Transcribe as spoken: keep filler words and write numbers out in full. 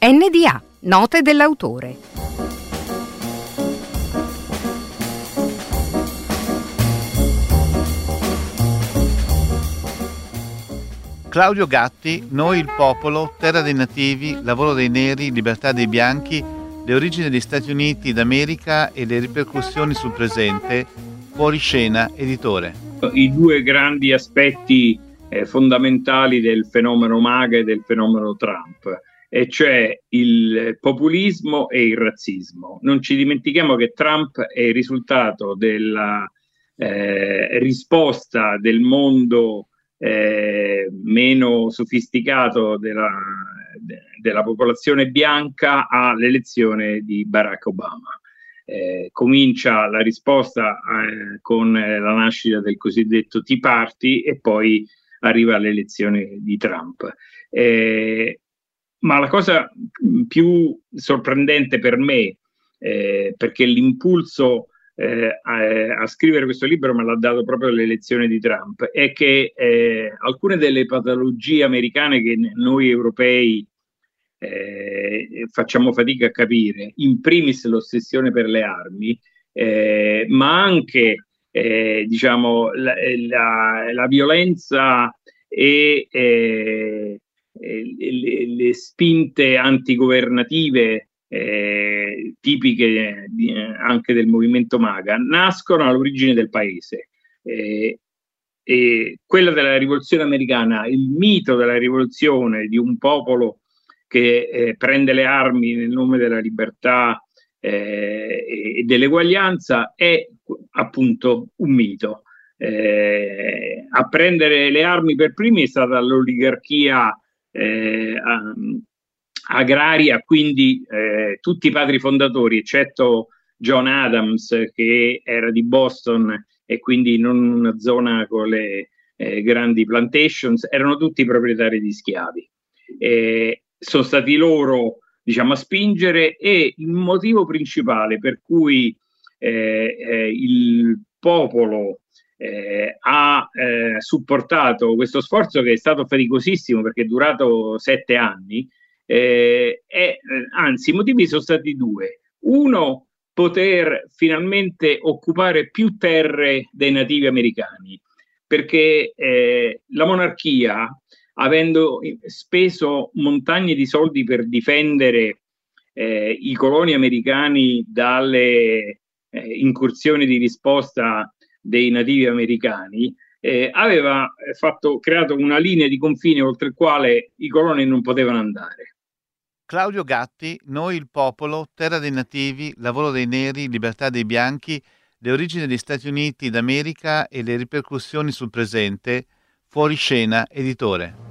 N D A, note dell'autore. Claudio Gatti, Noi il popolo, terra dei nativi, lavoro dei neri, libertà dei bianchi, le origini degli Stati Uniti d'America e le ripercussioni sul presente, Fuoriscena, editore. I due grandi aspetti eh, fondamentali del fenomeno MAGA e del fenomeno Trump, e cioè il populismo e il razzismo. Non ci dimentichiamo che Trump è il risultato della eh, risposta del mondo eh, meno sofisticato della, de, della popolazione bianca all'elezione di Barack Obama. Eh, comincia la risposta eh, con eh, la nascita del cosiddetto Tea Party e poi arriva l'elezione di Trump. Eh, ma la cosa più sorprendente per me, eh, perché l'impulso eh, a, a scrivere questo libro me l'ha dato proprio l'elezione di Trump, è che eh, alcune delle patologie americane che noi europei Eh, facciamo fatica a capire, in primis l'ossessione per le armi, eh, ma anche eh, diciamo la, la, la violenza e eh, le, le spinte antigovernative eh, tipiche di, anche del movimento MAGA, nascono all'origine del paese. Eh, e quella della rivoluzione americana, il mito della rivoluzione di un popolo che eh, prende le armi nel nome della libertà eh, e dell'eguaglianza, è appunto un mito. Eh, a prendere le armi per primi è stata l'oligarchia eh, agraria, quindi eh, tutti i padri fondatori, eccetto John Adams, che era di Boston e quindi non una zona con le eh, grandi plantations, erano tutti proprietari di schiavi. Eh, sono stati loro, diciamo, a spingere, e il motivo principale per cui eh, eh, il popolo eh, ha eh, supportato questo sforzo, che è stato faticosissimo perché è durato sette anni, eh, è, anzi i motivi sono stati due. Uno, poter finalmente occupare più terre dei nativi americani, perché eh, la monarchia, avendo speso montagne di soldi per difendere eh, i coloni americani dalle eh, incursioni di risposta dei nativi americani, eh, aveva fatto, creato una linea di confine oltre il quale i coloni non potevano andare. Claudio Gatti, Noi il popolo, terra dei nativi, lavoro dei neri, libertà dei bianchi, le origini degli Stati Uniti d'America e le ripercussioni sul presente, Fuoriscena, editore.